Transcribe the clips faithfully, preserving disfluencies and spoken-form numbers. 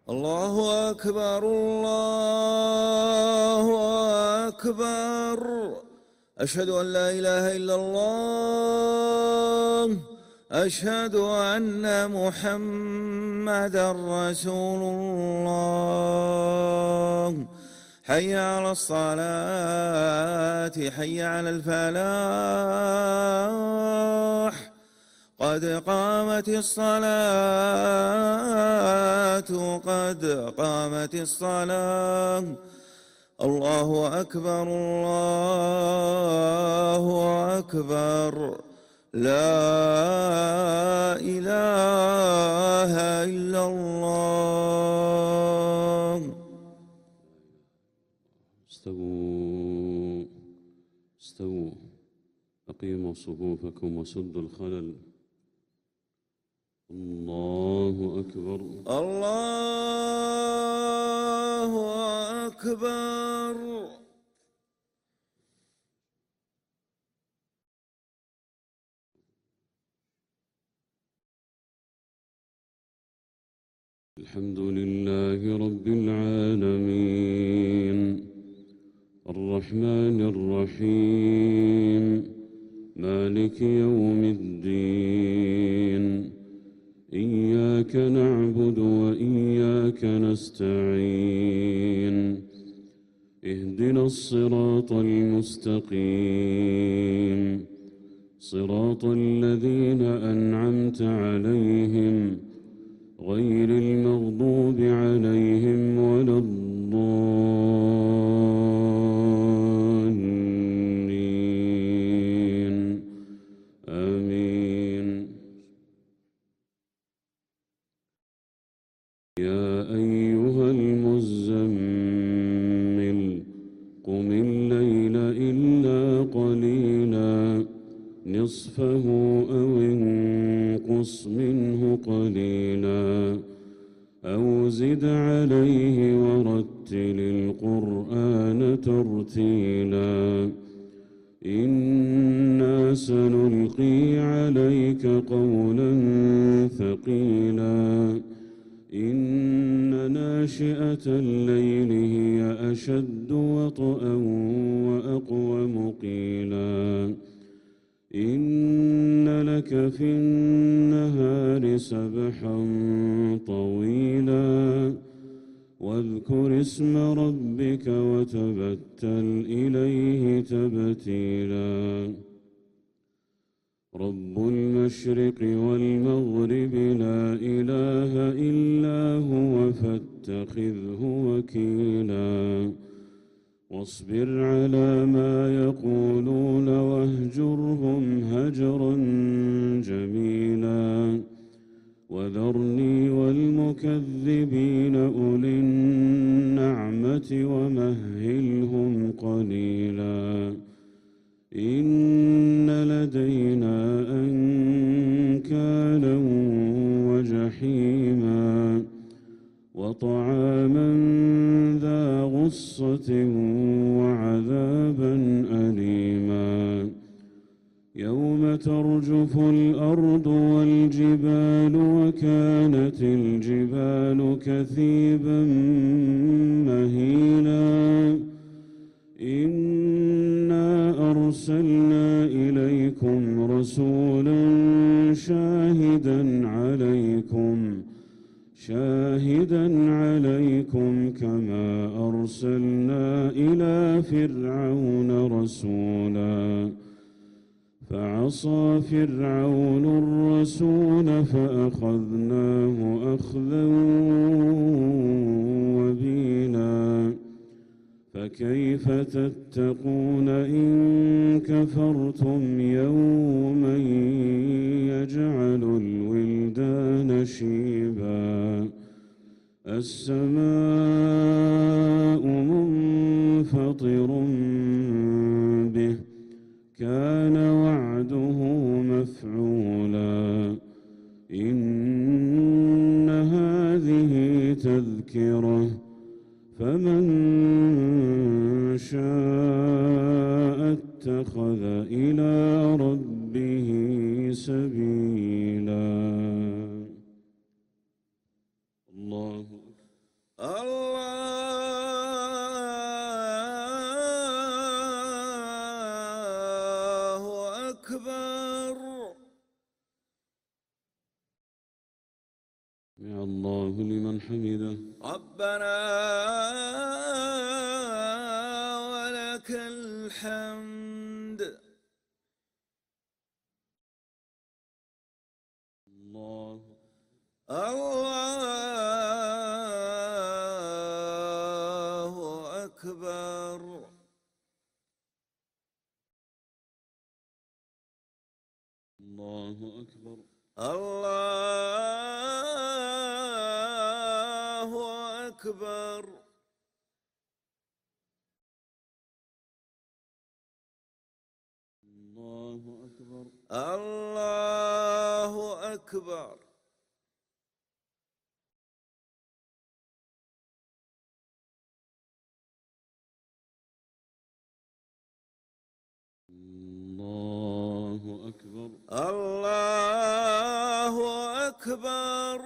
الله أكبر الله أكبر. أشهد أن لا إله إلا الله. أشهد أن محمدًا رسول الله. حي على الصلاة حي على الفلاح. قد قامت الصلاة قد قامت الصلاة. الله أكبر الله أكبر. لا إله إلا الله. استووا استووا أقيموا صفوفكم وسدوا الخلل. الله أكبر الله أكبر. الحمد لله رب العالمين الرحمن الرحيم مالك يوم الدين. إياك نعبد وإياك نستعين. اهدنا الصراط المستقيم صراط الذين أنعمت عليهم غير المغضوب عليهم ولا الضالين. آمين. يا أيها المزمل قم الليل إلا قليلا نصفه أو انقص منه قليلا أو زد عليه ورتل القرآن ترتيلا. إنا سنلقي عليك قولا ثقيلا. إن ناشئة الليل هي أشد وطئا وأقوم قيلا. إن لك في النهار سبحا طويلا. واذكر اسم ربك وتبتل إليه تبتيلا. رب المشرق والمغرب لا إله إلا هو فاتخذه وكيلا. واصبر على ما يقولون واهجرهم هجرا جميلا. وذرني والمكذبين أولي النعمة ومهلهم قليلا. إن لدينا أنكالا وجحيما وطعاما ذا غصة وعذابا أليما. يوم ترجف الأرض والجبال وكانت الجبال كثيبا مهيلا. إنا أرسلنا إليكم رسولا شاهدا عليكم شاهدا عليكم كما أرسلنا إلى فرعون رسولا. فعصى فرعون الرسول فأخذناه أخذا وبيلا. فكيف تتقون إن كفرتم يوما يجعل الولدان شيبا. السماء منفطر به كان وعده مفعولا. إن هذه تذكرة فمن شاء اتخذ إلى ربه سبيلا. الله الله أكبر. سمع الله لمن حمده. ربنا ولك الحمد. الله الله أكبر. الله أكبر. الله أكبر. الله أكبر. الله أكبر. الله أكبر. الله أكبر.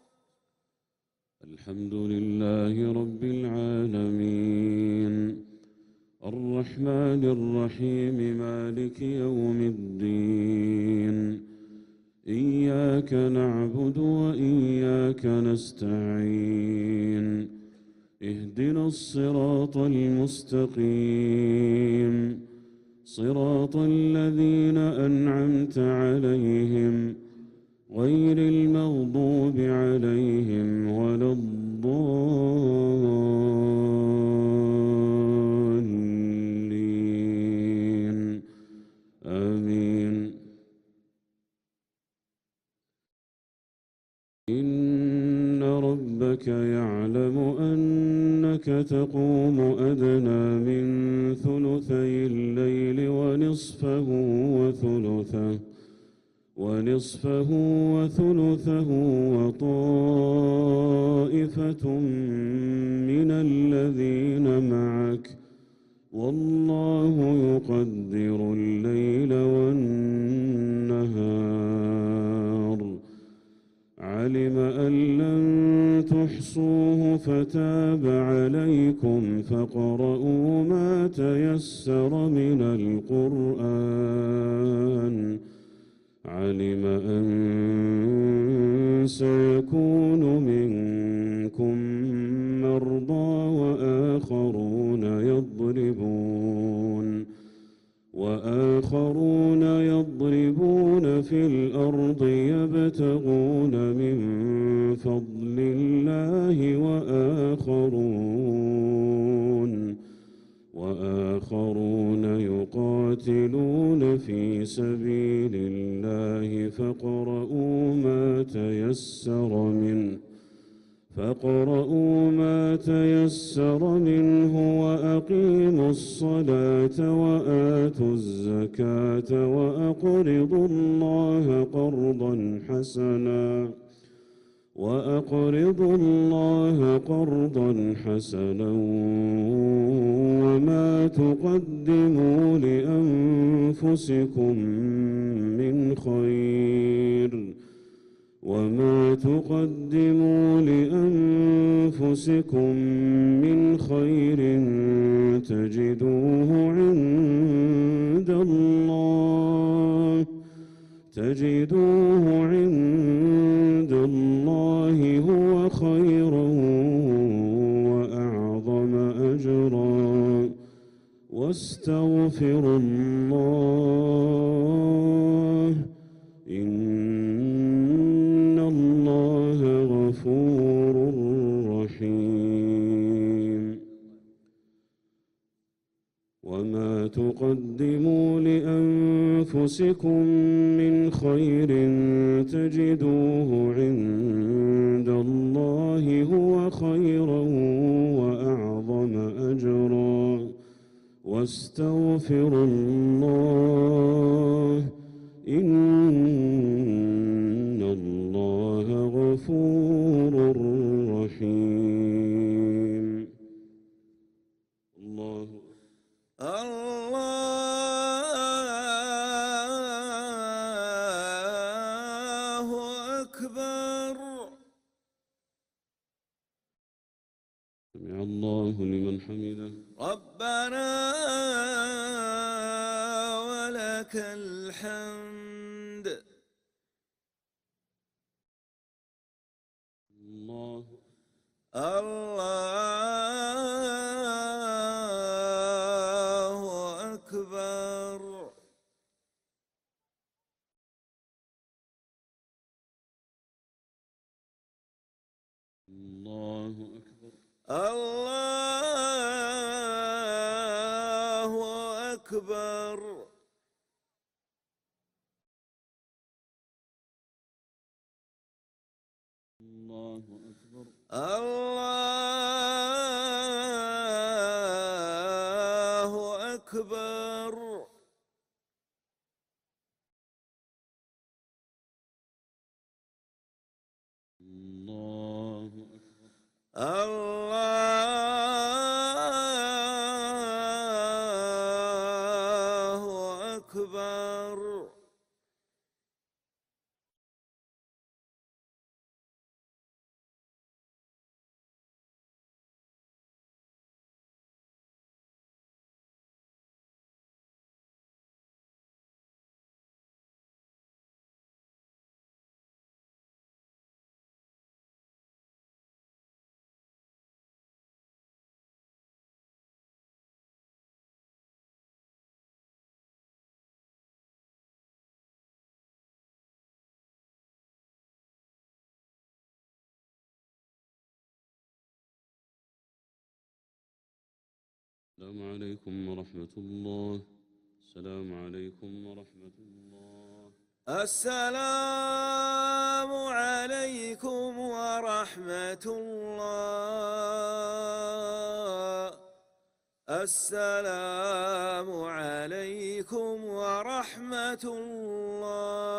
الحمد لله رب العالمين الرحمن الرحيم مالك يوم الدين إياك نعبد وإياك نستعين اهدنا الصراط المستقيم صراط الذين أنعمت عليهم غير المغضوب عليهم ولا الضالين آمين. إن ربك يعلم أنك تقوم أدنى من ثلثي الليل ونصفه وثلثه ونصفه وثلثه وطائفة من الذين معك والله يقدر الليل والنهار علم أن لن تحصوه فتاب عليكم فاقرؤوا ما تيسر من القرآن علم أن سيكون منكم مرضى وآخرون يضربون وآخرون يضربون في الأرض يبتغون من فضل الله وآخرون وآخرون يقاتلون في سبيل الله فاقرؤوا ما تيسر منه فاقرؤوا ما تيسر منه وأقيموا الصلاة وآتوا الزكاة وأقرضوا الله قرضا حسنا وأقرضوا الله قرضا حسنا وما تقدموا لأنفسكم من خير وما تقدموا لأنفسكم من خير تجدوه عند الله تجدوه عند الله هو خيرا وأعظم أجرا واستغفروا الله إن الله غفور رحيم. وما تقدموا لأنفسكم من خير تجدوه عند الله هو خيرا وأعظم أجرا واستغفروا الله إن الله غفور رحيم. الله الله أكبر. سمع الله لمن حمده. ربنا ولك الحمد. الله الله أكبر. الله أكبر. الله أكبر. الله أكبر. الله أكبر. الله أكبر. الله أكبر. السلام عليكم ورحمة الله. السلام عليكم ورحمة الله. السلام عليكم ورحمة الله. السلام عليكم ورحمة الله.